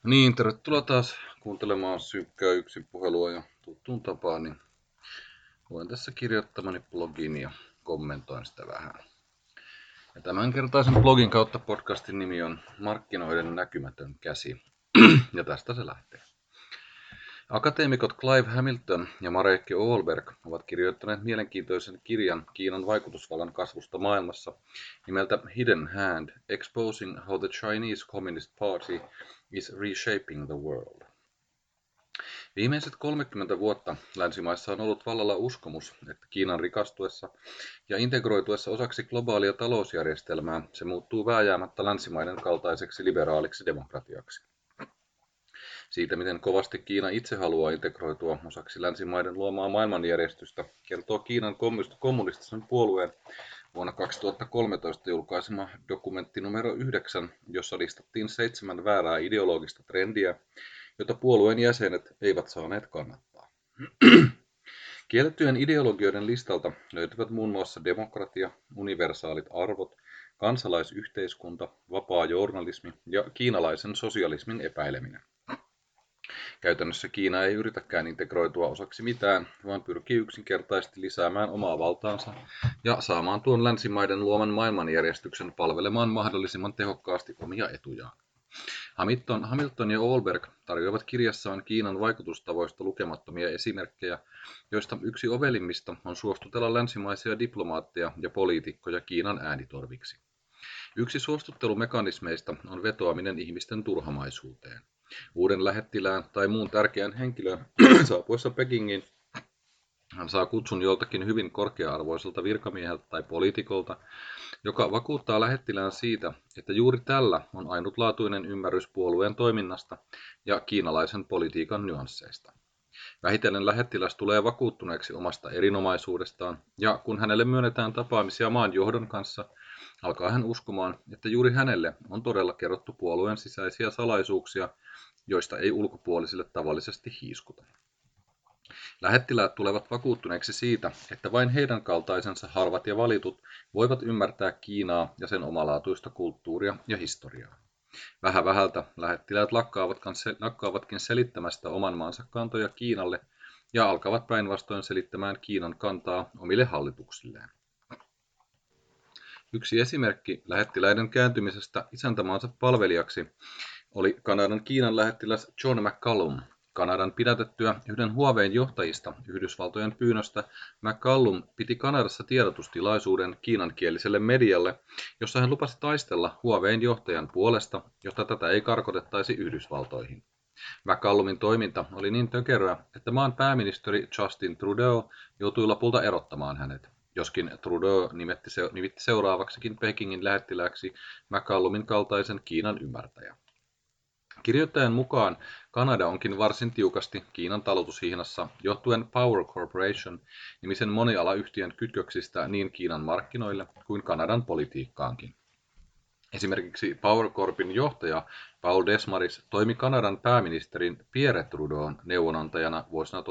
Niin, tervetuloa taas kuuntelemaan Synkkää yksin puhelua ja tuttuun tapaan, niin luen tässä kirjoittamani blogin ja kommentoin sitä vähän. Ja tämänkertaisen blogin kautta podcastin nimi on Markkinoiden näkymätön käsi, ja tästä se lähtee. Akateemikot Clive Hamilton ja Marek Ohlberg ovat kirjoittaneet mielenkiintoisen kirjan Kiinan vaikutusvallan kasvusta maailmassa nimeltä Hidden Hand, Exposing How the Chinese Communist Party is Reshaping the World. Viimeiset 30 vuotta länsimaissa on ollut vallalla uskomus, että Kiinan rikastuessa ja integroituessa osaksi globaalia talousjärjestelmää se muuttuu vääjäämättä länsimaiden kaltaiseksi liberaaliksi demokratiaksi. Siitä, miten kovasti Kiina itse haluaa integroitua osaksi länsimaiden luomaa maailmanjärjestystä, kertoo Kiinan kommunistisen puolueen vuonna 2013 julkaisema dokumentti numero 9, jossa listattiin 7 väärää ideologista trendiä, jota puolueen jäsenet eivät saaneet kannattaa. Kiellettyjen ideologioiden listalta löytyvät muun muassa demokratia, universaalit arvot, kansalaisyhteiskunta, vapaa journalismi ja kiinalaisen sosialismin epäileminen. Käytännössä Kiina ei yritäkään integroitua osaksi mitään, vaan pyrkii yksinkertaisesti lisäämään omaa valtaansa ja saamaan tuon länsimaiden luoman maailmanjärjestyksen palvelemaan mahdollisimman tehokkaasti omia etujaan. Hamilton ja Ohlberg tarjoavat kirjassaan Kiinan vaikutustavoista lukemattomia esimerkkejä, joista yksi ovelimmista on suostutella länsimaisia diplomaatteja ja poliitikkoja Kiinan äänitorviksi. Yksi suostuttelumekanismeista on vetoaminen ihmisten turhamaisuuteen. Uuden lähettilään tai muun tärkeän henkilön saapuessa Pekingiin hän saa kutsun joltakin hyvin korkea-arvoiselta virkamieheltä tai poliitikolta, joka vakuuttaa lähettilään siitä, että juuri tällä on ainutlaatuinen ymmärrys puolueen toiminnasta ja kiinalaisen politiikan nyansseista. Vähitellen lähettiläs tulee vakuuttuneeksi omasta erinomaisuudestaan, ja kun hänelle myönnetään tapaamisia maan johdon kanssa, alkaa hän uskomaan, että juuri hänelle on todella kerrottu puolueen sisäisiä salaisuuksia, joista ei ulkopuolisille tavallisesti hiiskuta. Lähettiläät tulevat vakuuttuneeksi siitä, että vain heidän kaltaisensa harvat ja valitut voivat ymmärtää Kiinaa ja sen omalaatuista kulttuuria ja historiaa. Vähän vähältä lähettiläät lakkaavatkin selittämästä oman maansa kantoja Kiinalle ja alkavat päinvastoin selittämään Kiinan kantaa omille hallituksilleen. Yksi esimerkki lähettiläiden kääntymisestä isäntämaansa palvelijaksi oli Kanadan Kiinan lähettiläs John McCallum. Kanadan pidätettyä yhden Huawein johtajista Yhdysvaltojen pyynnöstä McCallum piti Kanadassa tiedotustilaisuuden kiinankieliselle medialle, jossa hän lupasi taistella Huawein johtajan puolesta, jotta tätä ei karkotettaisi Yhdysvaltoihin. McCallumin toiminta oli niin tökeröä, että maan pääministeri Justin Trudeau joutui lopulta erottamaan hänet, joskin Trudeau nimitti seuraavaksikin Pekingin lähettilääksi McCallumin kaltaisen Kiinan ymmärtäjän. Kirjoittajan mukaan Kanada onkin varsin tiukasti Kiinan talutushihnassa johtuen Power Corporation-nimisen monialayhtiön kytköksistä niin Kiinan markkinoille kuin Kanadan politiikkaankin. Esimerkiksi Power Corpin johtaja Paul Desmarais toimi Kanadan pääministerin Pierre Trudeau'n neuvonantajana vuosina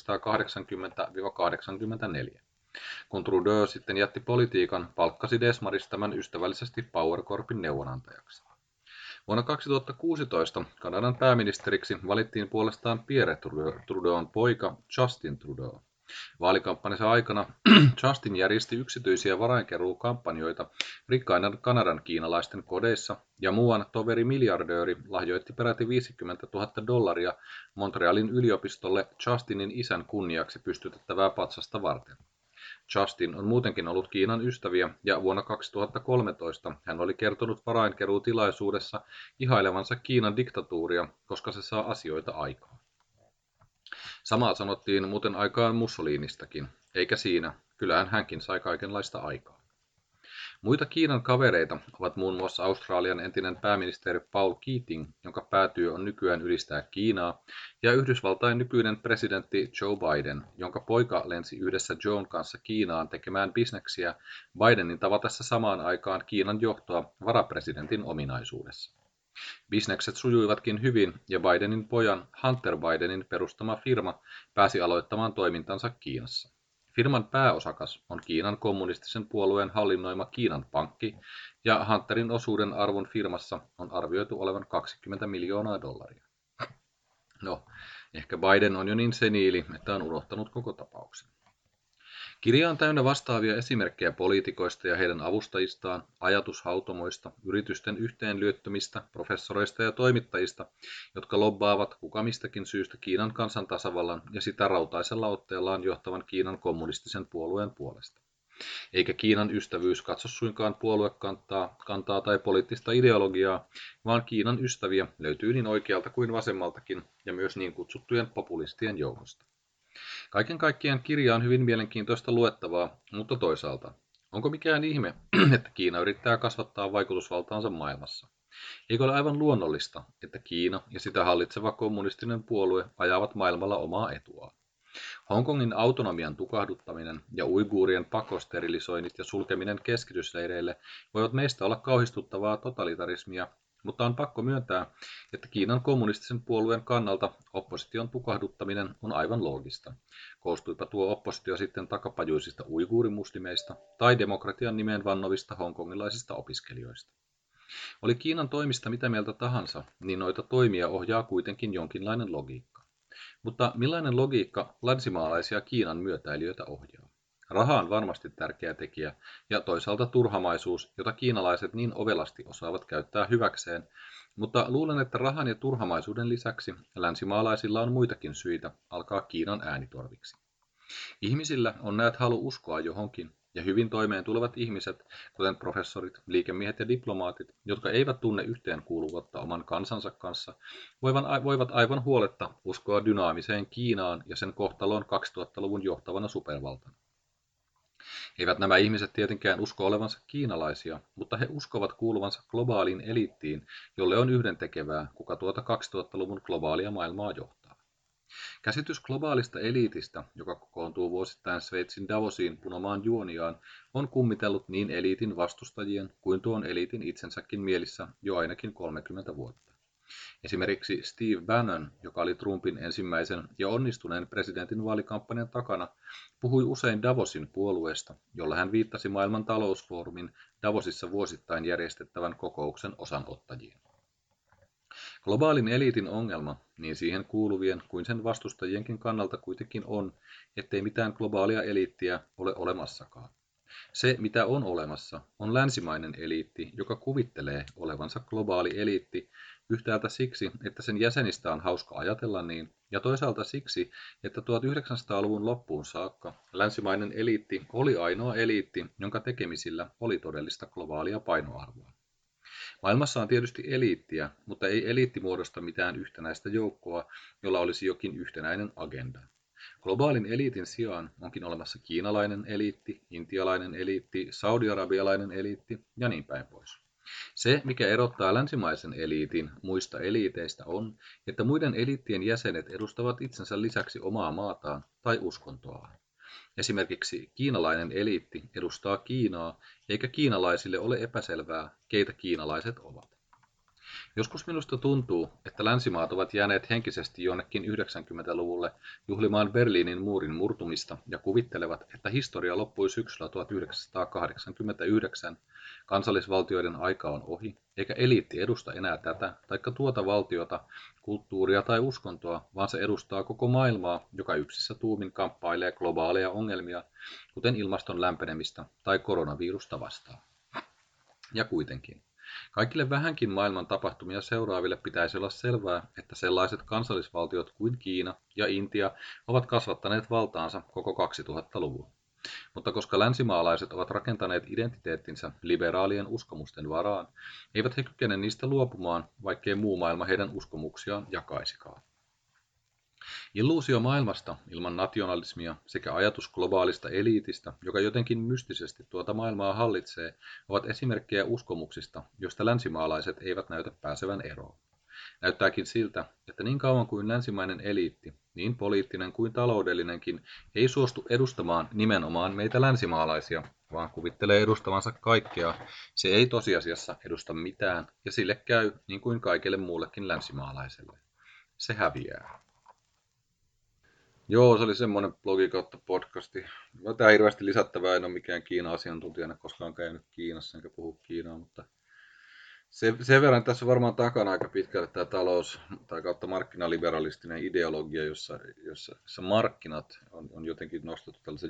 1980–84. Kun Trudeau sitten jätti politiikan, palkkasi Desmarais tämän ystävällisesti Power Corpin neuvonantajaksi. Vuonna 2016 Kanadan pääministeriksi valittiin puolestaan Pierre Trudeau'n poika Justin Trudeau. Vaalikampanjansa aikana Justin järjesti yksityisiä varainkeruukampanjoita rikkaiden Kanadan kiinalaisten kodeissa ja muuan toveri miljardööri lahjoitti peräti $50,000 Montrealin yliopistolle Justinin isän kunniaksi pystytettävää patsasta varten. Justin on muutenkin ollut Kiinan ystäviä ja vuonna 2013 hän oli kertonut varainkeruutilaisuudessa ihailevansa Kiinan diktatuuria, koska se saa asioita aikaan. Samaa sanottiin muuten aikaan Mussolinistakin, eikä siinä, kyllähän hänkin sai kaikenlaista aikaa. Muita Kiinan kavereita ovat muun muassa Australian entinen pääministeri Paul Keating, jonka päätyö on nykyään ylistää Kiinaa, ja Yhdysvaltain nykyinen presidentti Joe Biden, jonka poika lensi yhdessä Joen kanssa Kiinaan tekemään bisneksiä Bidenin tavatessa samaan aikaan Kiinan johtoa varapresidentin ominaisuudessa. Bisnekset sujuivatkin hyvin ja Bidenin pojan Hunter Bidenin perustama firma pääsi aloittamaan toimintansa Kiinassa. Firman pääosakas on Kiinan kommunistisen puolueen hallinnoima Kiinan pankki, ja Hunterin osuuden arvon firmassa on arvioitu olevan $20 miljoonaa. No, ehkä Biden on jo niin seniili, että on unohtanut koko tapauksen. Kirja on täynnä vastaavia esimerkkejä poliitikoista ja heidän avustajistaan, ajatushautomoista, yritysten yhteenlyöttömistä, professoreista ja toimittajista, jotka lobbaavat kuka mistäkin syystä Kiinan kansantasavallan ja sitä rautaisella otteellaan johtavan Kiinan kommunistisen puolueen puolesta. Eikä Kiinan ystävyys katso suinkaan puoluekantaa tai poliittista ideologiaa, vaan Kiinan ystäviä löytyy niin oikealta kuin vasemmaltakin ja myös niin kutsuttujen populistien joukosta. Kaiken kaikkiaan kirja on hyvin mielenkiintoista luettavaa, mutta toisaalta, onko mikään ihme, että Kiina yrittää kasvattaa vaikutusvaltaansa maailmassa? Eikö ole aivan luonnollista, että Kiina ja sitä hallitseva kommunistinen puolue ajavat maailmalla omaa etuaan? Hongkongin autonomian tukahduttaminen ja uiguurien pakosterilisoinnit ja sulkeminen keskitysleireille voivat meistä olla kauhistuttavaa totalitarismia, mutta on pakko myöntää, että Kiinan kommunistisen puolueen kannalta opposition tukahduttaminen on aivan loogista. Koostuipa tuo oppositio sitten takapajuisista uiguurimuslimeista tai demokratian nimeen vannovista hongkongilaisista opiskelijoista. Oli Kiinan toimista mitä mieltä tahansa, niin noita toimia ohjaa kuitenkin jonkinlainen logiikka. Mutta millainen logiikka länsimaalaisia Kiinan myötäilijöitä ohjaa? Raha on varmasti tärkeä tekijä ja toisaalta turhamaisuus, jota kiinalaiset niin ovelasti osaavat käyttää hyväkseen, mutta luulen, että rahan ja turhamaisuuden lisäksi länsimaalaisilla on muitakin syitä alkaa Kiinan äänitorviksi. Ihmisillä on näet halu uskoa johonkin, ja hyvin toimeen tulevat ihmiset, kuten professorit, liikemiehet ja diplomaatit, jotka eivät tunne yhteenkuuluvuutta oman kansansa kanssa, voivat aivan huoletta uskoa dynaamiseen Kiinaan ja sen kohtaloon 2000-luvun johtavana supervaltana. Eivät nämä ihmiset tietenkään usko olevansa kiinalaisia, mutta he uskovat kuuluvansa globaaliin eliittiin, jolle on yhdentekevää, kuka tuota 2000-luvun globaalia maailmaa johtaa. Käsitys globaalista eliitistä, joka kokoontuu vuosittain Sveitsin Davosiin punomaan juoniaan, on kummitellut niin eliitin vastustajien kuin tuon eliitin itsensäkin mielissä jo ainakin 30 vuotta. Esimerkiksi Steve Bannon, joka oli Trumpin ensimmäisen ja onnistuneen presidentinvaalikampanjan takana, puhui usein Davosin puolueesta, jolla hän viittasi maailman talousfoorumin Davosissa vuosittain järjestettävän kokouksen osanottajiin. Globaalin eliitin ongelma, niin siihen kuuluvien kuin sen vastustajienkin kannalta kuitenkin on, ettei mitään globaalia eliittiä ole olemassakaan. Se, mitä on olemassa, on länsimainen eliitti, joka kuvittelee olevansa globaali eliitti, yhtäältä siksi, että sen jäsenistä on hauska ajatella niin, ja toisaalta siksi, että 1900-luvun loppuun saakka länsimainen eliitti oli ainoa eliitti, jonka tekemisillä oli todellista globaalia painoarvoa. Maailmassa on tietysti eliittiä, mutta ei eliitti muodosta mitään yhtenäistä joukkoa, jolla olisi jokin yhtenäinen agenda. Globaalin eliitin sijaan onkin olemassa kiinalainen eliitti, intialainen eliitti, saudi-arabialainen eliitti ja niin päin pois. Se, mikä erottaa länsimaisen eliitin muista eliiteistä on, että muiden eliittien jäsenet edustavat itsensä lisäksi omaa maataan tai uskontoaan. Esimerkiksi kiinalainen eliitti edustaa Kiinaa, eikä kiinalaisille ole epäselvää, keitä kiinalaiset ovat. Joskus minusta tuntuu, että länsimaat ovat jääneet henkisesti jonnekin 90-luvulle juhlimaan Berliinin muurin murtumista ja kuvittelevat, että historia loppui syksyllä 1989, kansallisvaltioiden aika on ohi, eikä eliitti edusta enää tätä taikka tuota valtiota, kulttuuria tai uskontoa, vaan se edustaa koko maailmaa, joka yksissä tuumin kamppailee globaaleja ongelmia, kuten ilmaston lämpenemistä tai koronavirusta vastaan. Ja kuitenkin. Kaikille vähänkin maailman tapahtumia seuraaville pitäisi olla selvää, että sellaiset kansallisvaltiot kuin Kiina ja Intia ovat kasvattaneet valtaansa koko 2000-luvun. Mutta koska länsimaalaiset ovat rakentaneet identiteettinsä liberaalien uskomusten varaan, eivät he kykene niistä luopumaan, vaikkei muu maailma heidän uskomuksiaan jakaisikaan. Illuusio maailmasta ilman nationalismia sekä ajatus globaalista eliitistä, joka jotenkin mystisesti tuota maailmaa hallitsee, ovat esimerkkejä uskomuksista, joista länsimaalaiset eivät näytä pääsevän eroon. Näyttääkin siltä, että niin kauan kuin länsimainen eliitti, niin poliittinen kuin taloudellinenkin, ei suostu edustamaan nimenomaan meitä länsimaalaisia, vaan kuvittelee edustavansa kaikkea, se ei tosiasiassa edusta mitään ja sille käy niin kuin kaikille muullekin länsimaalaiselle. Se häviää. Joo, se oli semmoinen blogi kautta podcasti. Tää hirveästi lisättävää, en ole mikään Kiina-asiantuntijana koskaan käynyt Kiinassa enkä puhu Kiinaa, mutta Sen verran tässä on varmaan takana aika pitkälle tämä talous- tai kautta markkinaliberalistinen ideologia, jossa markkinat on jotenkin nostettu tällaisen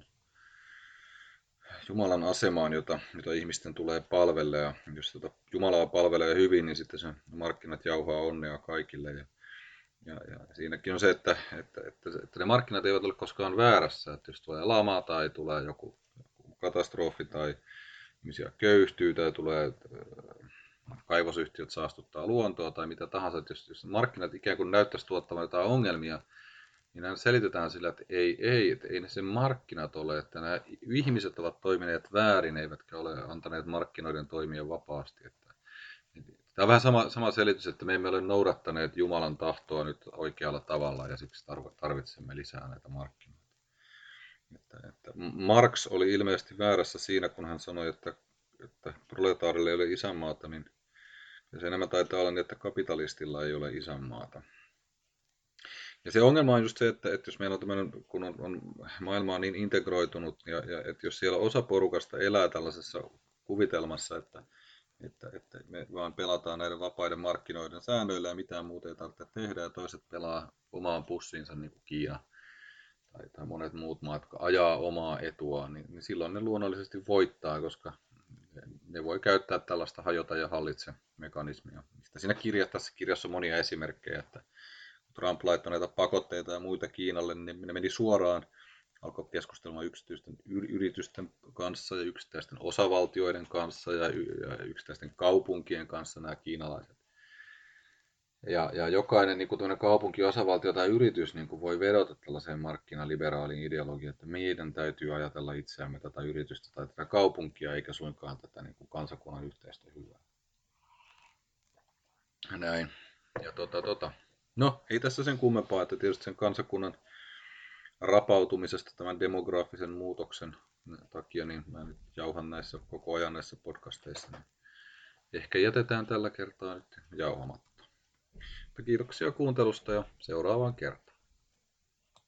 Jumalan asemaan, jota ihmisten tulee palvella. Ja jos Jumalaa palvelee hyvin, niin sitten se markkinat jauhaa onnea kaikille. Ja siinäkin on se, että ne markkinat eivät ole koskaan väärässä. Että jos tulee lama tai tulee joku katastrofi tai ihmisiä köyhtyy tai tulee kaivosyhtiöt saastuttaa luontoa tai mitä tahansa, että jos markkinat ikään kuin näyttäisi tuottamaan jotain ongelmia, niin näin selitetään sillä, että ei ne sen markkinat ole, että nämä ihmiset ovat toimineet väärin, eivätkä ole antaneet markkinoiden toimia vapaasti. Tämä on vähän sama selitys, että me emme ole noudattaneet Jumalan tahtoa nyt oikealla tavalla ja siksi tarvitsemme lisää näitä markkinoita. Että Marx oli ilmeisesti väärässä siinä, kun hän sanoi, että proletaarille ei ole isänmaata, niin se enemmän taitaa olla niin, että kapitalistilla ei ole isänmaata. Ja se ongelma on just se, että jos meillä on tämmöinen, kun on maailma on niin integroitunut, ja että jos siellä osa porukasta elää tällaisessa kuvitelmassa, että me vaan pelataan näiden vapaiden markkinoiden säännöillä ja mitään muuta ei tarvitse tehdä, ja toiset pelaa omaan pussiinsa niin kuin Kiina tai monet muut maat, jotka ajaa omaa etuaan, niin silloin ne luonnollisesti voittaa, koska ne voi käyttää tällaista hajota ja hallitse mekanismia. Siinä kirjassa on monia esimerkkejä, että Trump laittoi näitä pakotteita ja muita Kiinalle, niin ne meni suoraan, alkoi keskustelemaan yksityisten yritysten kanssa ja yksittäisten osavaltioiden kanssa ja yksittäisten kaupunkien kanssa nämä kiinalaiset. Ja jokainen niin kuin kaupunki, osavaltio tai yritys niin kuin voi vedota tällaiseen markkinaliberaaliin ideologiaan, että meidän täytyy ajatella itseämme tätä yritystä tai tätä kaupunkia, eikä suinkaan tätä niin kuin kansakunnan yhteistä hyvää. Näin. Ja No, ei tässä sen kummempaa, että tietysti sen kansakunnan rapautumisesta tämän demografisen muutoksen takia, niin mä nyt jauhan näissä koko ajan näissä podcasteissa, niin ehkä jätetään tällä kertaa nyt jauhamatta. Kiitoksia kuuntelusta ja seuraavaan kertaan.